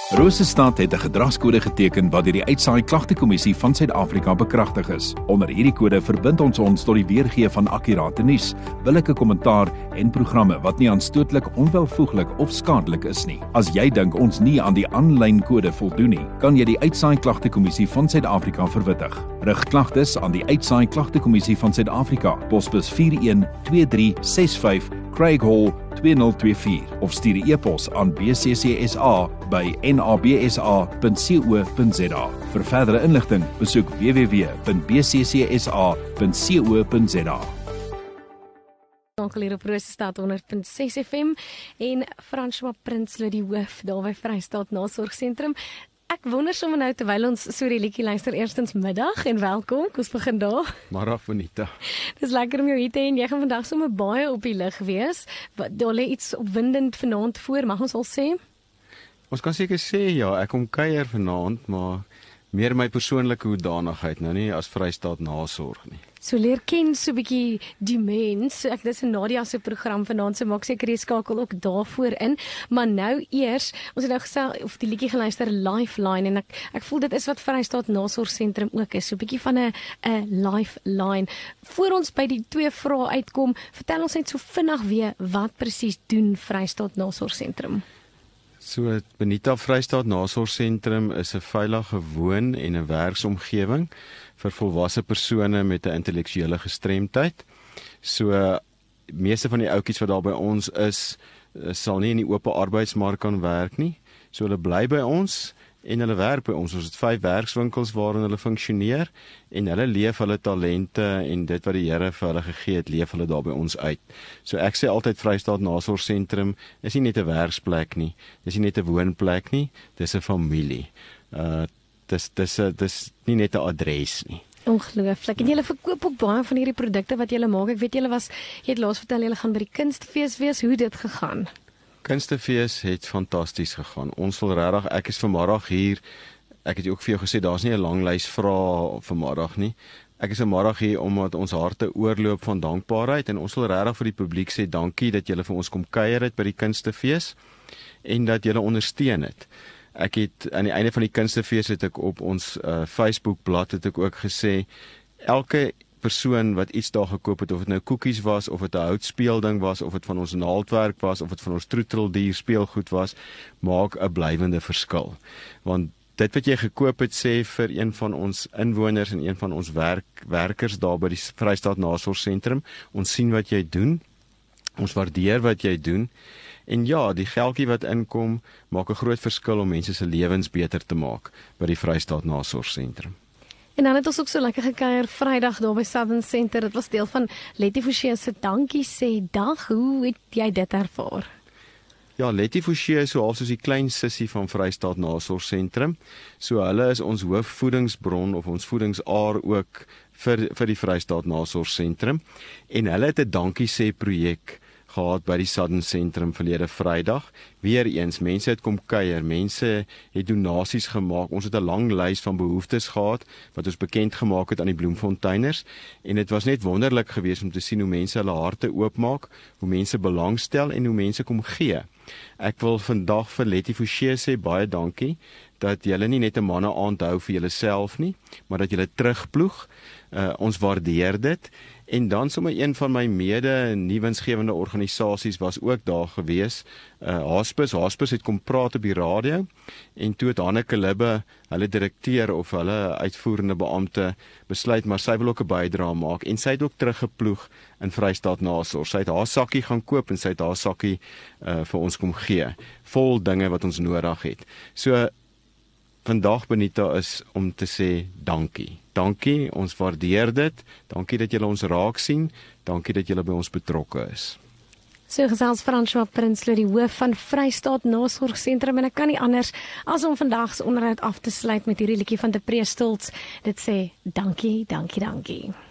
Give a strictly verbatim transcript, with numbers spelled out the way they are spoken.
Rosestad het 'n gedragskode geteken wat deur die Uitsaai Klagtekommissie van Suid-Afrika bekragtig is. Onder hierdie kode verbind ons ons tot die weergee van akkurate nuus, billike kommentaar en programme wat nie aanstootlik, onwelvoeglik of skadelik is nie. As jy dink ons nie aan die aanlyn kode voldoen nie, kan jy die Uitsaai Klagtekommissie van Suid-Afrika verwittig. Rig klagtes aan die Uitsaai Klagtekommissie van Suid-Afrika, posbus vier een twee drie ses vyf, Craig Hall twee nul twee vier of stuur 'n e-pos aan b c c s a by n a b s a punt co punt z a. Vir verdere inligting, besoek w w w punt b c c s a punt co punt z a. Dankie hier op Rosestad honderd punt ses F M en François Prinsloo die hoof daar by Vrystaat Nasorgsentrum. Ek wonder sommer nou terwyl ons so die liedjie luister, eerstens middag en welkom. Kom ons begin daar. Mara Bonita. Dis lekker om jou hier te hê en jy gaan vandag sommer baie op die lig wees. Wat daar lê iets opwindend vanaand voor, mag ons al sê? Ons kan seker sê ja, ek kom kuier vanaand, maar meer my persoonlike hoedanigheid, nou nie as Vrystaat Nasorg nie. So leer ken so 'n bietjie die mens. Ek dis 'n Nadia se program vanaand, so maak seker jy skakel ook daarvoor in. Maar nou eers, ons het nou gesê of die liedjie geluister Lifeline en ek ek voel dit is wat Vrystaat Nasorgsentrum ook is, so 'n bietjie van 'n 'n lifeline. Voor ons by die twee vrae uitkom, vertel ons net so vinnig weer wat presies doen Vrystaat Nasorgsentrum. So Bonita, Vrystaat Nasorgsentrum is 'n veilige woon- en 'n werksomgewing vir volwasse persone met 'n intellektuele gestremdheid. So meeste van die ouetjies wat daar by ons is, sal nie in die oop arbeidsmark kan werk nie. So hulle bly by ons en hulle werk by ons. Ons het vyf werkswinkels waarin hulle funksioneer en hulle leef hulle talente en dit wat die Here vir hulle gegee het, leef hulle daar by ons uit. So ek sê altyd Vrystaat Nasorgsentrum is nie net 'n werksplek nie, dis nie net 'n woonplek nie, dis 'n familie. Uh dis dis dis nie net 'n adres nie. Ongelooflik. En julle verkoop ook baie van hierdie produkte wat julle maak. Ek weet julle was jy het laas vertel julle gaan by die kunstefees wees. Hoe het dit gegaan? Kunstefees het fantasties gegaan. Ons wil regtig, ek is vanmiddag hier. Ek het ook vir jou gesê daar's nie 'n lang lys vrae vanmiddag nie. Ek is vanmiddag hier omdat ons harte oorloop van dankbaarheid en ons wil regtig vir die publiek sê dankie dat julle vir ons kom kuier het by die kunstefees en dat julle ondersteun het. Ek het aan die einde van die kunstefees het ek op ons uh, Facebook-blad het ek ook gesê elke persoon wat iets daar gekoop het, of dit nou koekies was, of dit 'n houtspeelding was, of dit van ons naaldwerk was, of dit van ons troeteldier speelgoed was, maak 'n blywende verskil. Want dit wat jy gekoop het sê vir een van ons inwoners en een van ons werk, werkers daar by die Vrystaat Nasorgsentrum, ons sien wat jy doen, ons waardeer wat jy doen. En ja, die geldjie wat inkom, maak 'n groot verskil om mense se lewens beter te maak by die Vrystaat Nasorgsentrum. En dan het ons ook so lekker gekuier Vrydag daar by Southern Center. Dit was deel van Letty Forsie se dankie sê dag. Hoe het jy dit ervaar? Ja, Letty Forsie is so half soos die klein sussie van Vrystaat Nasorgsentrum. So hulle is ons hoofvoedingsbron of ons voedingsaar ook vir vir die Vrystaat Nasorgsentrum. En hulle het 'n dankie sê projek gehad by die Southern Sentrum verlede Vrydag. Weereens, mense het kom kuier, mense het donasies gemaak. Ons het 'n lang lys van behoeftes gehad wat ons bekend gemaak het aan die Bloemfonteiners en dit was net wonderlik geweest om te sien hoe mense hulle harte oopmaak, hoe mense belangstel en hoe mense kom gee. Ek wil vandag vir Letty Forsie sê baie dankie dat julle nie net 'n manne aand hou vir julleself nie, maar dat julle terugploeg. Uh, ons waardeer dit. En dan sommer een van my mede nuwensgewende organisasies was ook daar gewees. Uh, Hospice, Hospice het kom praat op die radio en toe het Hanneke Libbe, hulle direkteur of hulle uitvoerende beampte besluit maar sy wil ook 'n bydrae maak en sy het ook teruggeploeg in Vrystaat Nasorg. Sy het haar sakkie gaan koop en sy het haar sakkie uh, vir ons kom gee, vol dinge wat ons nodig het. So vandag Bonita is om te sê dankie. Dankie, ons waardeer dit. Dankie dat julle ons raak sien. Dankie dat julle by ons betrokke is. So gesels François Prinsloo die hoof van Vrystaat Nasorgsentrum en ek kan nie anders as om vandag se onderhoud af te sluit met hierdie liedjie van De Preestolz. Dit sê dankie, dankie, dankie.